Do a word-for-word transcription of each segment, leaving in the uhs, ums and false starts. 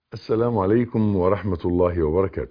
السلام عليكم ورحمة الله وبركاته.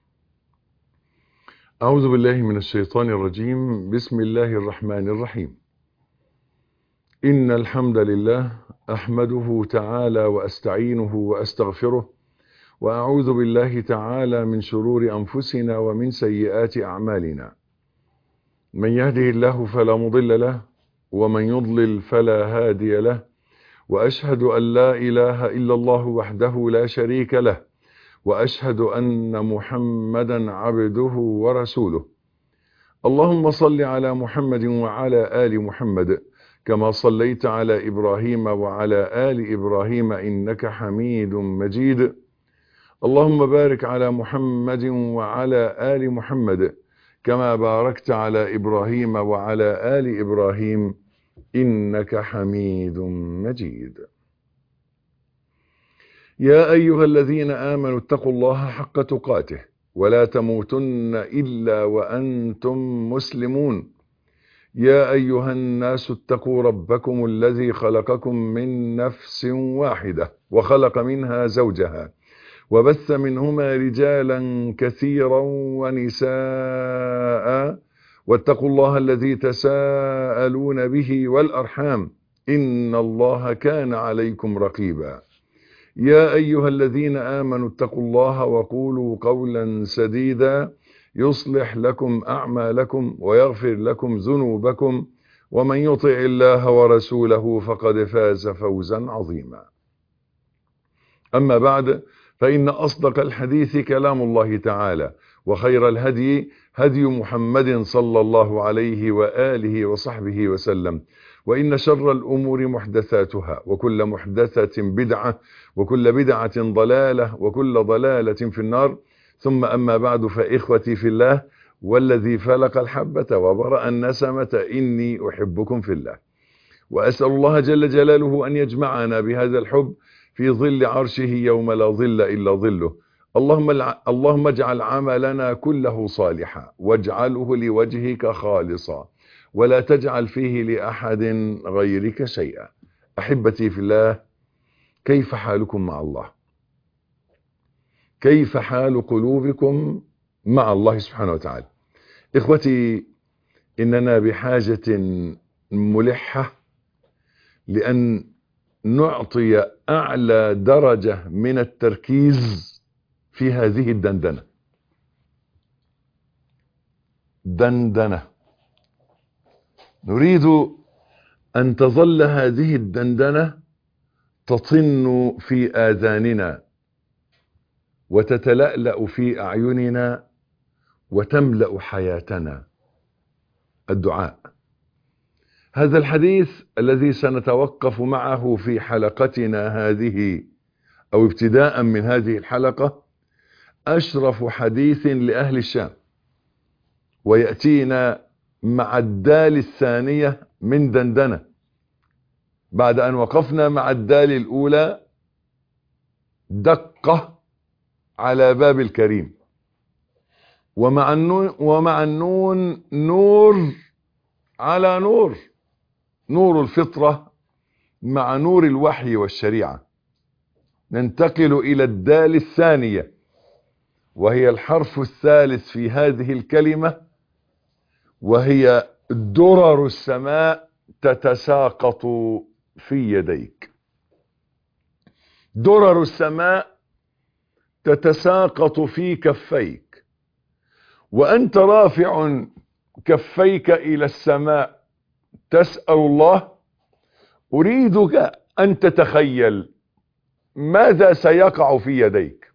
أعوذ بالله من الشيطان الرجيم. بسم الله الرحمن الرحيم. إن الحمد لله أحمده تعالى وأستعينه وأستغفره، وأعوذ بالله تعالى من شرور أنفسنا ومن سيئات أعمالنا. من يهده الله فلا مضل له، ومن يضلل فلا هادي له، وأشهد أن لا إله إلا الله وحده لا شريك له، وأشهد أن محمدا عبده ورسوله. اللهم صل على محمد وعلى آل محمد كما صليت على إبراهيم وعلى آل إبراهيم إنك حميد مجيد. اللهم بارك على محمد وعلى آل محمد كما باركت على إبراهيم وعلى آل إبراهيم إنك حميد مجيد. يا أيها الذين آمنوا اتقوا الله حق تقاته ولا تموتن إلا وأنتم مسلمون. يا أيها الناس اتقوا ربكم الذي خلقكم من نفس واحدة وخلق منها زوجها وبث منهما رجالا كثيرا ونساء، واتقوا الله الذي تساءلون به والأرحام إن الله كان عليكم رقيبا. يا أيها الذين آمنوا اتقوا الله وقولوا قولا سديدا يصلح لكم أعمالكم ويغفر لكم ذنوبكم، ومن يطع الله ورسوله فقد فاز فوزا عظيما. أما بعد، فإن أصدق الحديث كلام الله تعالى، وخير الهدي هدي محمد صلى الله عليه وآله وصحبه وسلم، وإن شر الأمور محدثاتها، وكل محدثة بدعة، وكل بدعة ضلالة، وكل ضلالة في النار. ثم أما بعد، فإخوتي في الله والذي فلق الحبة وبرأ النسمة إني أحبكم في الله، وأسأل الله جل جلاله أن يجمعنا بهذا الحب في ظل عرشه يوم لا ظل إلا ظله. اللهم اللهم اجعل عملنا كله صالحا، واجعله لوجهك خالصا، ولا تجعل فيه لأحد غيرك شيئا. أحبتي في الله، كيف حالكم مع الله؟ كيف حال قلوبكم مع الله سبحانه وتعالى؟ إخوتي، إننا بحاجة ملحة لأن نعطي أعلى درجة من التركيز في هذه الدندنة. دندنة نريد أن تظل هذه الدندنة تطن في آذاننا، وتتلألأ في أعيننا، وتملأ حياتنا. الدعاء. هذا الحديث الذي سنتوقف معه في حلقتنا هذه، أو ابتداء من هذه الحلقة، أشرف حديث لأهل الشام، ويأتينا مع الدال الثانية من دندنة، بعد أن وقفنا مع الدال الأولى دقة على باب الكريم، ومع النون, ومع النون نور على نور، نور الفطرة مع نور الوحي والشريعة. ننتقل إلى الدال الثانية، وهي الحرف الثالث في هذه الكلمة، وهي درر السماء تتساقط في يديك. درر السماء تتساقط في كفيك، وأنت رافع كفيك إلى السماء تسأل الله. أريدك أن تتخيل ماذا سيقع في يديك.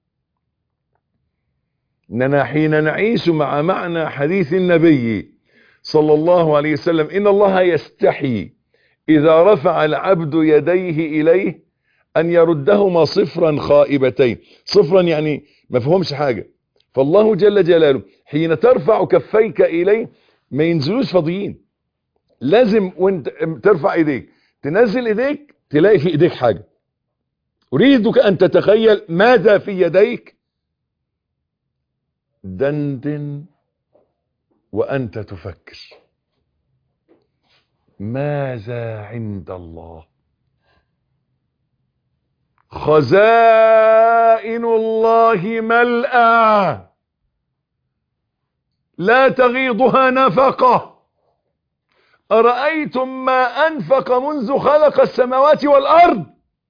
إننا حين نعيش مع معنى حديث النبي صلى الله عليه وسلم: إن الله يستحي إذا رفع العبد يديه إليه أن يردهما صفرا خائبتين. صفرا يعني ما فهمش حاجة. فالله جل جلاله حين ترفع كفيك إليه ما ينزلوش فاضيين، لازم وانت ترفع ايديك تنزل ايديك تلاقي في ايديك حاجة. أريدك أن تتخيل ماذا في يديك. دندن وأنت تفكر ماذا عند الله. خزائن يمين الله ملأى لا تغيضها نفقة أرأيتم ما أنفق منذ خلق السماوات والأرض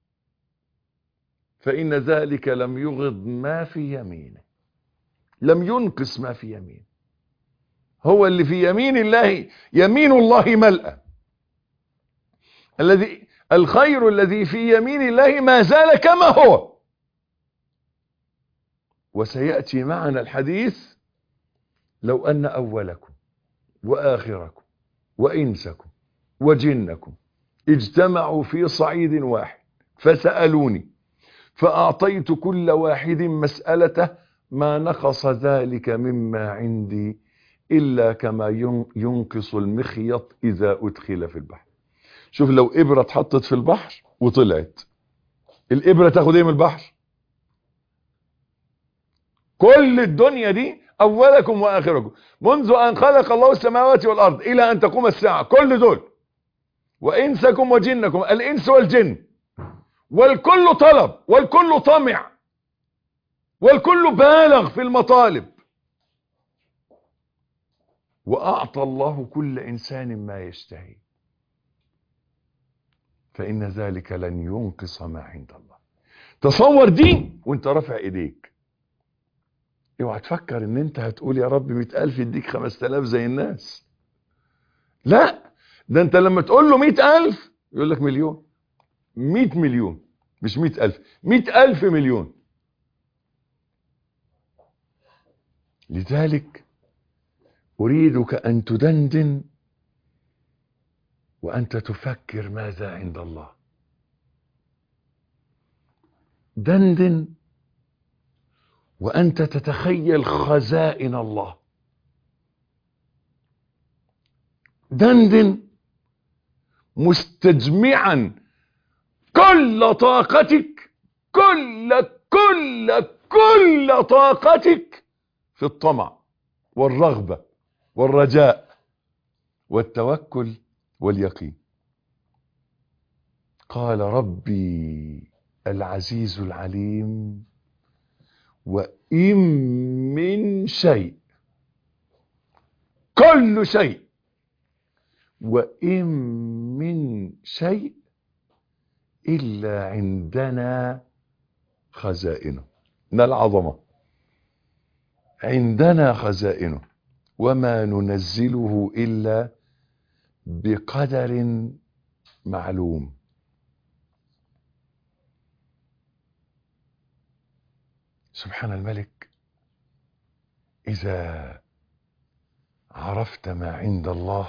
فإن ذلك لم يغض ما في يمينه، لم ينقص ما في يمينه. هو اللي في يمين الله يمين الله ملأى، الذي الخير الذي في يمين الله ما زال كما هو. وسيأتي معنا الحديث لو أن أولكم وآخركم وإنسكم وجنكم اجتمعوا في صعيد واحد فسألوني فأعطيت كل واحد مسألته ما نقص ذلك مما عندي إلا كما ينقص المخيط إذا أدخل في البحر. شوف لو إبرة اتحطت في البحر وطلعت، الإبرة تاخد ايه من البحر؟ كل الدنيا دي أولكم وآخركم منذ أن خلق الله السماوات والأرض إلى أن تقوم الساعة، كل دول وإنسكم وجنكم، الإنس والجن، والكل طلب والكل طمع والكل بالغ في المطالب، وأعطى الله كل إنسان ما يشتهي، فإن ذلك لن ينقص ما عند الله. تصور دي وانت رافع ايديك، اوعى تفكر ان انت هتقول يا رب مئة الف يديك خمس تلاف زي الناس. لا، ده انت لما تقول له مئة الف يقول لك مليون، مئة مليون، مش مئة الف، مئة الف مليون. لذلك اريدك ان تدندن وانت تفكر ماذا عند الله. دندن وأنت تتخيل خزائن الله. دندن مستجمعا كل طاقتك، كل كل كل طاقتك في الطمع والرغبة والرجاء والتوكل واليقين. قال ربي العزيز العليم وإن من شيء، كل شيء، وإن من شيء إلا عندنا خزائنه. من العظمة عندنا خزائنه وما ننزله إلا بقدر معلوم. سبحان الملك، إذا عرفت ما عند الله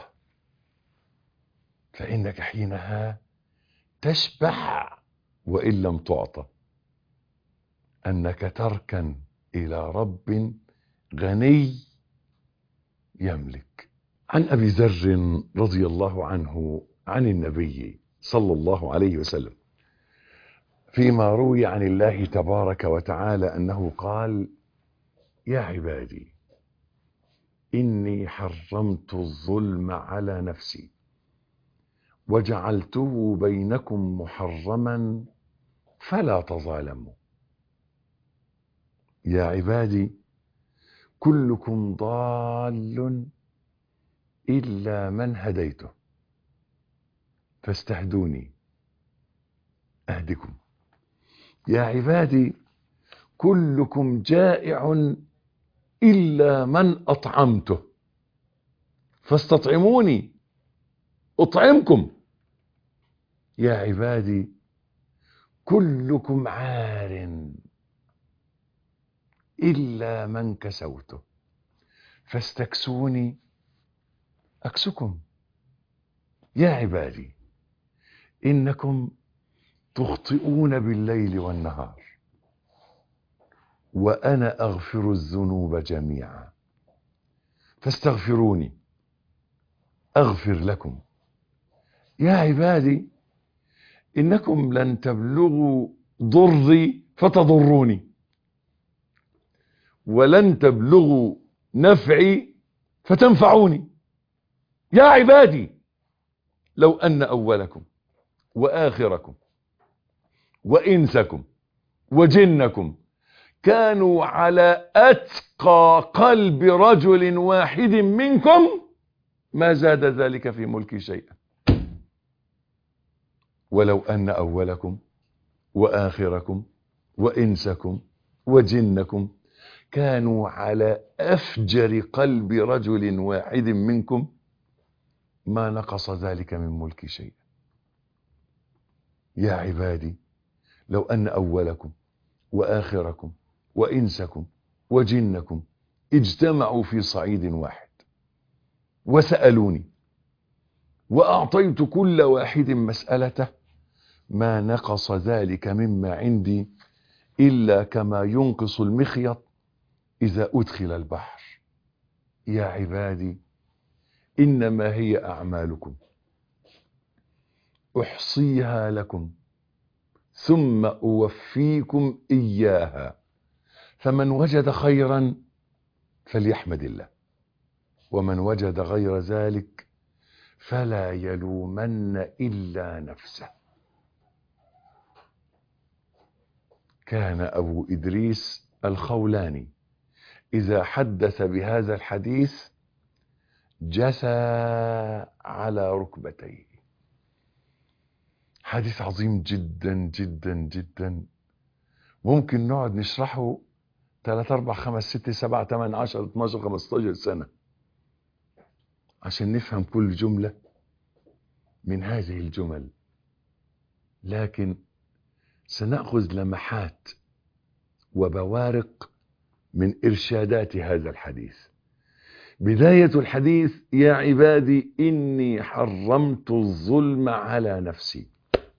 فإنك حينها تشبع وإن لم تعطى، أنك تركن إلى رب غني يملك. عن أبي ذر رضي الله عنه عن النبي صلى الله عليه وسلم فيما روي عن الله تبارك وتعالى أنه قال: يا عبادي إني حرمت الظلم على نفسي وجعلته بينكم محرما فلا تظالموا. يا عبادي كلكم ضال إلا من هديته فاستهدوني أهدكم. يا عبادي كلكم جائع إلا من أطعمته فاستطعموني أطعمكم. يا عبادي كلكم عار إلا من كسوته فاستكسوني أكسكم. يا عبادي إنكم تخطئون بالليل والنهار وأنا أغفر الذنوب جميعا فاستغفروني أغفر لكم. يا عبادي إنكم لن تبلغوا ضري فتضروني ولن تبلغوا نفعي فتنفعوني. يا عبادي لو أن أولكم وآخركم وإنسكم وجنكم كانوا على أتقى قلب رجل واحد منكم ما زاد ذلك في ملكي شيئا. ولو أن أولكم وآخركم وإنسكم وجنكم كانوا على أفجر قلب رجل واحد منكم ما نقص ذلك من ملكي شيئا. يا عبادي لو أن أولكم وآخركم وإنسكم وجنكم اجتمعوا في صعيد واحد وسألوني وأعطيت كل واحد مسألته ما نقص ذلك مما عندي إلا كما ينقص المخيط إذا أدخل البحر. يا عبادي إنما هي أعمالكم أحصيها لكم ثم أوفيكم إياها، فمن وجد خيرا فليحمد الله، ومن وجد غير ذلك فلا يلومن إلا نفسه. كان أبو إدريس الخولاني إذا حدث بهذا الحديث جثى على ركبتيه. حديث عظيم جدا جدا جدا، ممكن نقعد نشرحه ثلاثة أربعة خمسة ستة سبعة ثمانية عشرة اثناشر خمستاشر سنة عشان نفهم كل جملة من هذه الجمل، لكن سنأخذ لمحات وبوارق من إرشادات هذا الحديث. بداية الحديث: يا عبادي إني حرمت الظلم على نفسي.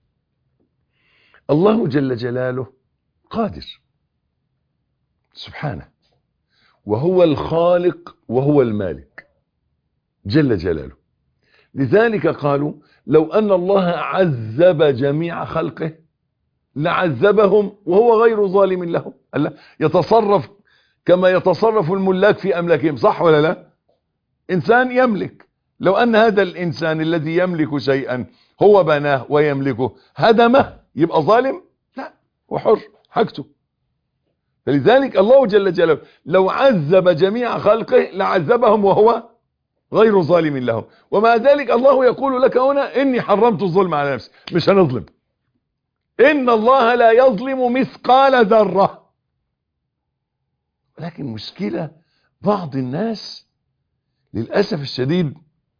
الله جل جلاله قادر سبحانه، وهو الخالق وهو المالك جل جلاله. لذلك قالوا لو أن الله عذب جميع خلقه لعذبهم وهو غير ظالم لهم. الله يتصرف كما يتصرف الملاك في أملاكهم، صح ولا لا؟ إنسان يملك، لو أن هذا الإنسان الذي يملك شيئا هو بناه ويملكه هدمه يبقى ظالم؟ لا، وحر حاجته. فلذلك الله جل جلاله لو عذب جميع خلقه لعذبهم وهو غير ظالم لهم، ومع ذلك الله يقول لك هنا إني حرمت الظلم على نفسي. مش هنظلم، إن الله لا يظلم مثقال ذرة. لكن مشكلة بعض الناس للأسف الشديد،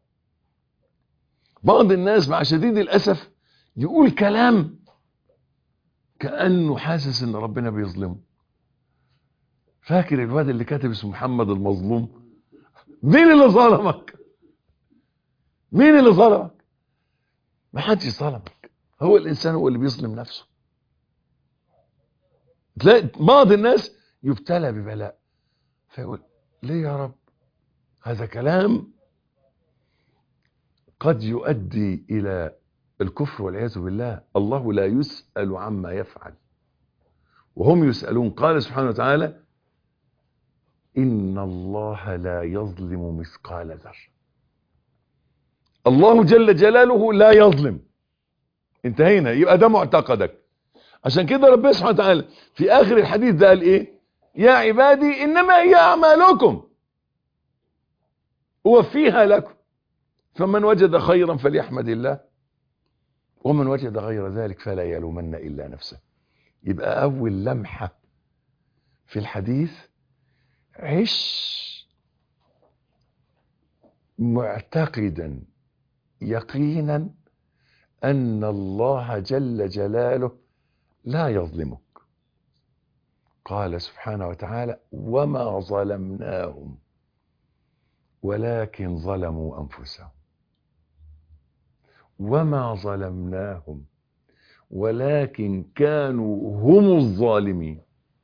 بعض الناس مع شديد الأسف يقول كلام كأنه حاسس ان ربنا بيظلمه. فاكر الواد اللي كاتب اسمه محمد المظلوم؟ مين اللي ظلمك؟ مين اللي ظلمك؟ ما حدش ظلمك، هو الإنسان هو اللي بيظلم نفسه. تلاقي بعض الناس يبتلى ببلاء فيقول ليه يا رب؟ هذا كلام قد يؤدي إلى الكفر والعياذ بالله. الله لا يسأل عما يفعل وهم يسألون. قال سبحانه وتعالى إن الله لا يظلم مثقال ذرة. الله جل جلاله لا يظلم. انتهينا، يبقى ده معتقدك. عشان كده ربنا سبحانه وتعالى في آخر الحديث ده قال إيه؟ يا عبادي إنما هي أعمالكم أوفيها لكم فمن وجد خيرا فليحمد الله ومن وجد غير ذلك فلا يلومن إلا نفسه. يبقى أول لمحة في الحديث: عش معتقدا يقينا أن الله جل جلاله لا يظلمك. قال سبحانه وتعالى وما ظلمناهم ولكن ظلموا أنفسهم. وما ظلمناهم ولكن كانوا هم الظالمين.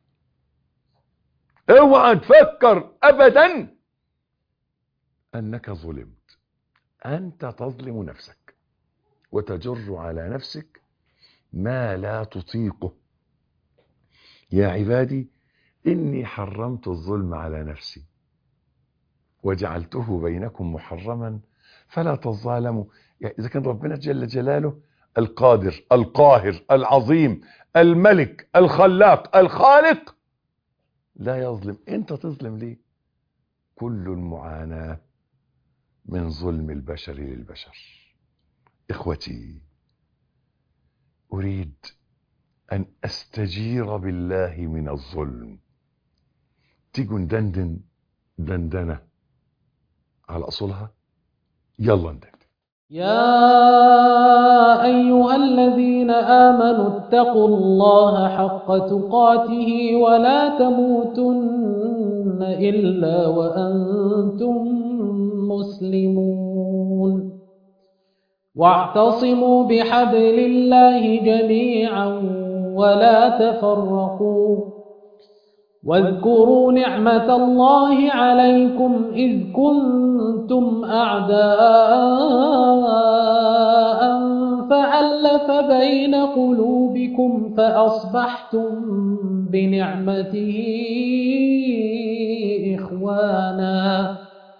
اوعى تفكر ابدا انك ظلمت، انت تظلم نفسك وتجر على نفسك ما لا تطيقه. يا عبادي اني حرمت الظلم على نفسي وجعلته بينكم محرما فلا تظالموا. يعني اذا كان ربنا جل جلاله القادر القاهر العظيم الملك الخلاق الخالق لا يظلم. انت تظلم ليه؟ كل المعاناة من ظلم البشر للبشر. اخوتي، اريد ان استجير بالله من الظلم. تيجوا ندندن دندنة على اصولها. يلا ندندن. يا أيها الذين آمنوا اتقوا الله حق تقاته ولا تموتن إلا وأنتم مسلمون. واعتصموا بحبل الله جميعا ولا تفرقوا. واذكروا نعمة الله عليكم إذ كنتم أعداء فألف بين قلوبكم فأصبحتم بنعمته إخوانا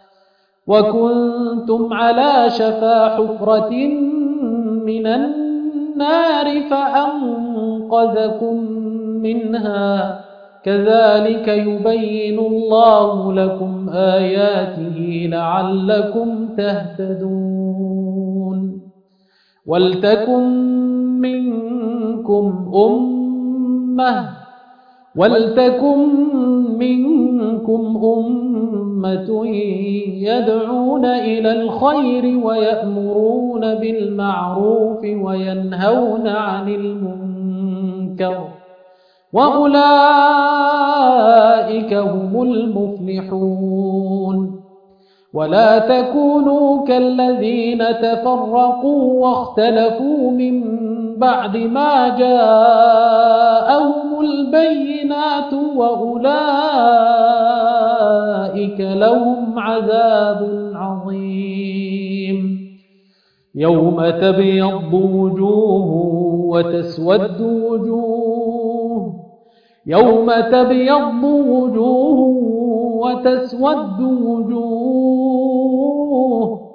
وكنتم على شفا حفرة من النار فأنقذكم منها. كذلك يبين الله لكم آياته لعلكم تهتدون. ولتكن منكم أمة ولتكن منكم أمة يدعون إلى الخير ويأمرون بالمعروف وينهون عن المنكر وأولئك هم المفلحون. ولا تكونوا كالذين تفرقوا واختلفوا من بعد ما جاءهم البينات وأولئك لهم عذاب عظيم. يوم تبيض وجوه وتسود وجوه يوم تبيض وجوه وتسود وجوه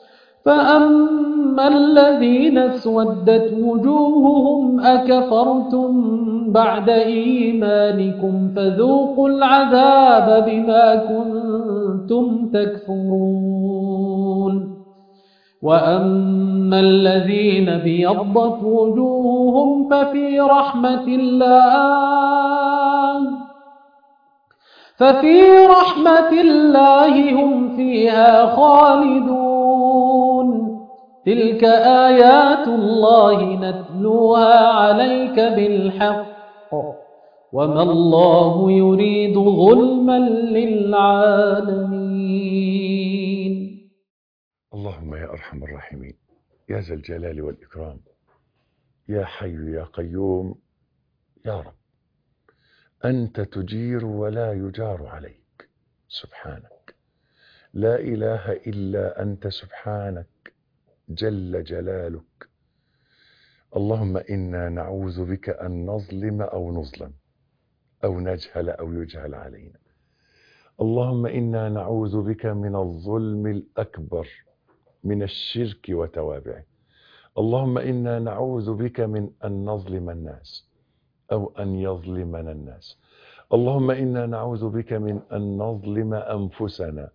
فأما الذين اسودت وجوههم أكفرتم بعد إيمانكم فذوقوا العذاب بما كنتم تكفرون. وأما الذين بيضت وجوههم ففي رحمة الله ففي رحمة الله هم فيها خالدون. تلك آيات الله نتلوها عليك بالحق وما الله يريد ظلما للعالمين. اللهم يا أرحم الراحمين، يا ذا الجلال والإكرام، يا حي يا قيوم، يا رب، أنت تجير ولا يجار عليك، سبحانك، لا إله إلا أنت، سبحانك جل جلالك. اللهم إنا نعوذ بك أن نظلم أو نظلم أو نجهل أو يجهل علينا. اللهم إنا نعوذ بك من الظلم الأكبر، من الشرك وتوابعه. اللهم إنا نعوذ بك من أن نظلم الناس أو أن يظلمنا الناس. اللهم إنا نعوذ بك من أن نظلم أنفسنا.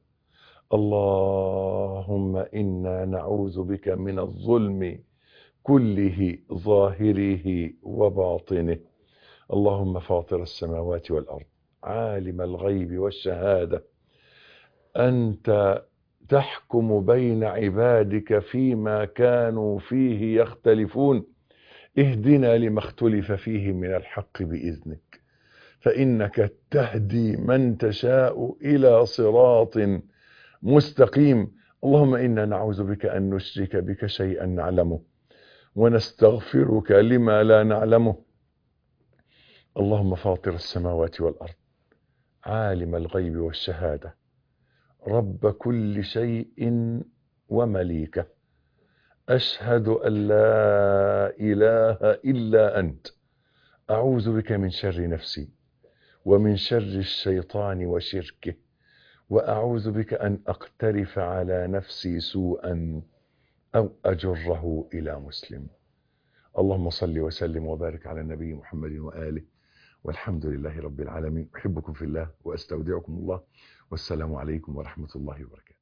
اللهم إنا نعوذ بك من الظلم كله ظاهره وباطنه. اللهم فاطر السماوات والأرض، عالم الغيب والشهادة، أنت تحكم بين عبادك فيما كانوا فيه يختلفون. اهدنا لما اختلف فيه من الحق بإذنك، فإنك تهدي من تشاء إلى صراط مستقيم. اللهم إنا نعوذ بك أن نشرك بك شيئا نعلمه ونستغفرك لما لا نعلمه. اللهم فاطر السماوات والأرض، عالم الغيب والشهادة، رب كل شيء ومليكه، أشهد أن لا إله إلا أنت، أعوذ بك من شر نفسي ومن شر الشيطان وشركه، وأعوذ بك أن أقترف على نفسي سوءا أو أجره إلى مسلم. اللهم صل وسلم وبارك على النبي محمد وآله والحمد لله رب العالمين. أحبكم في الله وأستودعكم الله، والسلام عليكم ورحمة الله وبركاته.